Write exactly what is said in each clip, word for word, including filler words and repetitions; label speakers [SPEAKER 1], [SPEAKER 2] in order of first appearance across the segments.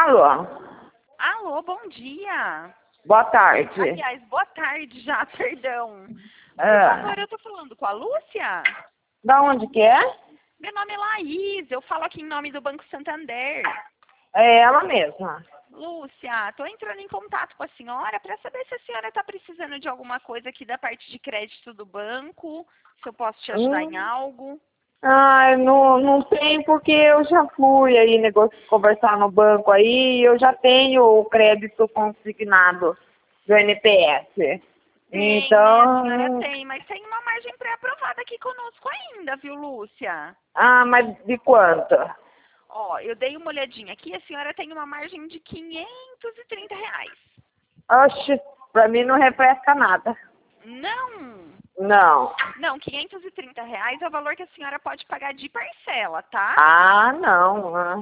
[SPEAKER 1] Alô?
[SPEAKER 2] Alô, bom dia.
[SPEAKER 1] Boa tarde.
[SPEAKER 2] Aliás, boa tarde já, perdão. Por
[SPEAKER 1] Ah,
[SPEAKER 2] favor, eu tô falando com a Lúcia?
[SPEAKER 1] da onde que é?
[SPEAKER 2] Meu nome é Laís, eu falo aqui em nome do Banco Santander.
[SPEAKER 1] É ela mesma.
[SPEAKER 2] Lúcia, tô entrando em contato com a senhora para saber se a senhora está precisando de alguma coisa aqui da parte de crédito do banco, se eu posso te ajudar em
[SPEAKER 1] Hum.
[SPEAKER 2] algo.
[SPEAKER 1] Ah, não, não tem porque eu já fui aí negócio, conversar no banco aí e eu já tenho o crédito consignado do N P S.
[SPEAKER 2] Tem, né? A senhora
[SPEAKER 1] Então,
[SPEAKER 2] tem, mas tem uma margem pré-aprovada aqui conosco ainda, viu, Lúcia?
[SPEAKER 1] ah, mas de quanto?
[SPEAKER 2] Ó, eu dei uma olhadinha aqui, a senhora tem uma margem de quinhentos e trinta reais.
[SPEAKER 1] Oxe, pra mim não refresca nada.
[SPEAKER 2] Não,
[SPEAKER 1] Não.
[SPEAKER 2] não, quinhentos e trinta reais é o valor que a senhora pode pagar de parcela, tá?
[SPEAKER 1] Ah, não. Ah.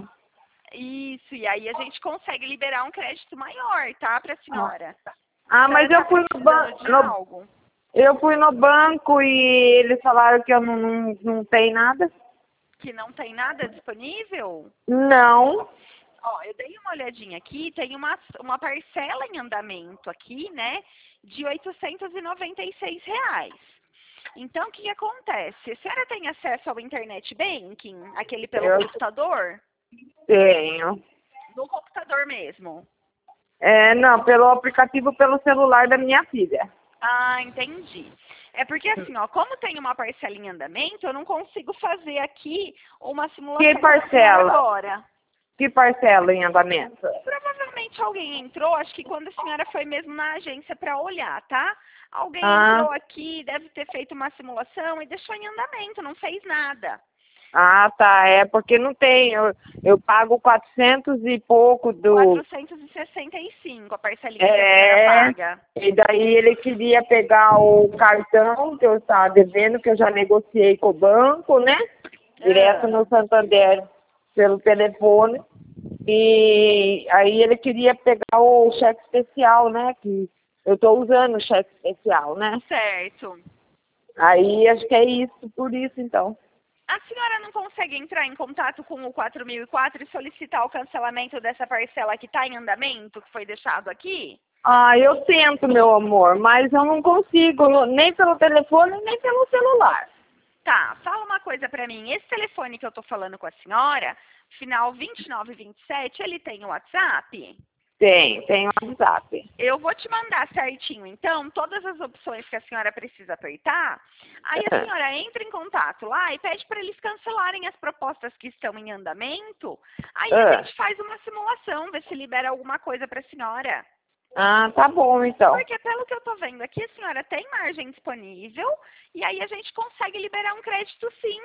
[SPEAKER 2] Isso, e aí a gente consegue liberar um crédito maior, tá, pra senhora.
[SPEAKER 1] Ah,
[SPEAKER 2] A senhora
[SPEAKER 1] mas eu
[SPEAKER 2] tá
[SPEAKER 1] fui no
[SPEAKER 2] precisando de
[SPEAKER 1] banco.
[SPEAKER 2] algo?
[SPEAKER 1] Eu fui no banco e eles falaram que eu não, não, não tem nada.
[SPEAKER 2] Que não tem nada disponível?
[SPEAKER 1] Não.
[SPEAKER 2] Ó, eu dei uma olhadinha aqui, tem uma, uma parcela em andamento aqui, né, de oitocentos e noventa e seis reais. Então, o que, que acontece? A senhora tem acesso ao Internet Banking, aquele pelo
[SPEAKER 1] Eu
[SPEAKER 2] computador?
[SPEAKER 1] tenho.
[SPEAKER 2] No computador mesmo.
[SPEAKER 1] É, não, pelo aplicativo pelo celular da minha filha.
[SPEAKER 2] Ah, entendi. É porque assim, ó, como tem uma parcela em andamento, eu não consigo fazer aqui uma simulação
[SPEAKER 1] Que
[SPEAKER 2] pra senhora
[SPEAKER 1] parcela?
[SPEAKER 2] agora.
[SPEAKER 1] Que parcela em andamento?
[SPEAKER 2] Provavelmente alguém entrou, acho que quando a senhora foi mesmo na agência para olhar, tá? Alguém
[SPEAKER 1] Ah,
[SPEAKER 2] entrou aqui, deve ter feito uma simulação e deixou em andamento, não fez nada.
[SPEAKER 1] ah, tá. É porque não tem. Eu, eu pago quatrocentos e pouco do.
[SPEAKER 2] quatrocentos e sessenta e cinco a parcelinha que a senhora
[SPEAKER 1] É.
[SPEAKER 2] paga.
[SPEAKER 1] E daí ele queria pegar o cartão que eu estava devendo, que eu já negociei com o banco, né? Direto
[SPEAKER 2] Ah,
[SPEAKER 1] no Santander, pelo telefone. E aí ele queria pegar o cheque especial, né? Que eu estou usando o cheque especial, né?
[SPEAKER 2] certo.
[SPEAKER 1] Aí acho que é isso, por isso então.
[SPEAKER 2] A senhora não consegue entrar em contato com o quatro mil e quatro e solicitar o cancelamento dessa parcela que está em andamento, que foi deixado aqui?
[SPEAKER 1] Ah, eu tento, meu amor, mas eu não consigo, nem pelo telefone, nem pelo celular.
[SPEAKER 2] Tá, fala uma coisa pra mim. Esse telefone que eu tô falando com a senhora, final vinte e nove vinte e sete, ele tem o WhatsApp?
[SPEAKER 1] Tem, tem WhatsApp.
[SPEAKER 2] Eu vou te mandar certinho, então, todas as opções que a senhora precisa apertar. Aí a
[SPEAKER 1] Ah,
[SPEAKER 2] senhora entra em contato lá e pede para eles cancelarem as propostas que estão em andamento. Aí a
[SPEAKER 1] ah,
[SPEAKER 2] gente faz uma simulação, vê se libera alguma coisa para a senhora.
[SPEAKER 1] ah, tá bom então.
[SPEAKER 2] Porque pelo que eu tô vendo aqui, a senhora tem margem disponível e aí a gente consegue liberar um crédito sim.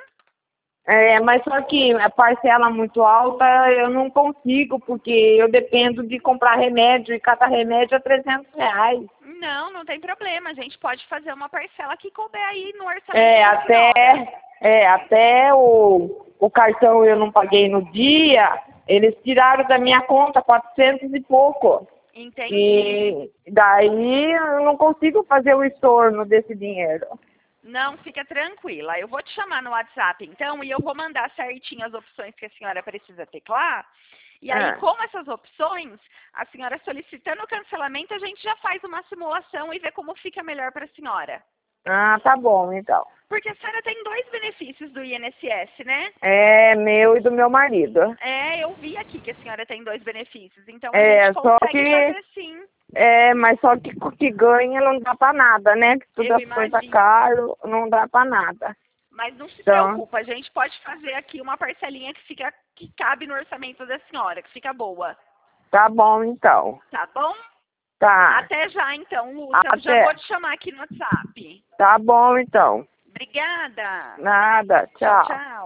[SPEAKER 1] É, mas só que a parcela muito alta eu não consigo, porque eu dependo de comprar remédio e cada remédio é trezentos reais.
[SPEAKER 2] Não, não tem problema. A gente pode fazer uma parcela que couber aí no orçamento
[SPEAKER 1] É,
[SPEAKER 2] da
[SPEAKER 1] até,
[SPEAKER 2] senhora.
[SPEAKER 1] é, até o, o cartão eu não paguei no dia, eles tiraram da minha conta quatrocentos e pouco.
[SPEAKER 2] Entendi.
[SPEAKER 1] E daí eu não consigo fazer o estorno desse dinheiro.
[SPEAKER 2] Não, fica tranquila. Eu vou te chamar no WhatsApp, então, e eu vou mandar certinho as opções que a senhora precisa teclar. E aí,
[SPEAKER 1] Ah,
[SPEAKER 2] com essas opções, a senhora solicitando o cancelamento, a gente já faz uma simulação e vê como fica melhor para a senhora.
[SPEAKER 1] ah, tá bom então.
[SPEAKER 2] Porque a senhora tem dois benefícios do I N S S, né?
[SPEAKER 1] É meu e do meu marido.
[SPEAKER 2] É, eu vi aqui que a senhora tem dois benefícios. Então, a gente
[SPEAKER 1] É, só
[SPEAKER 2] consegue
[SPEAKER 1] que
[SPEAKER 2] fazer sim.
[SPEAKER 1] É, mas só que o que ganha não dá pra nada, né? Que tudo
[SPEAKER 2] Eu
[SPEAKER 1] as coisas
[SPEAKER 2] imagino.
[SPEAKER 1] caro, não dá pra nada.
[SPEAKER 2] Mas não se
[SPEAKER 1] Então,
[SPEAKER 2] preocupa, a gente pode fazer aqui uma parcelinha que fica que cabe no orçamento da senhora, que fica boa.
[SPEAKER 1] tá bom então.
[SPEAKER 2] Tá bom?
[SPEAKER 1] Tá.
[SPEAKER 2] Até já então, Lúcia. Eu já
[SPEAKER 1] Até.
[SPEAKER 2] vou te chamar aqui no WhatsApp.
[SPEAKER 1] Tá bom então.
[SPEAKER 2] Obrigada.
[SPEAKER 1] Nada.
[SPEAKER 2] Tchau,
[SPEAKER 1] Tchau.
[SPEAKER 2] tchau.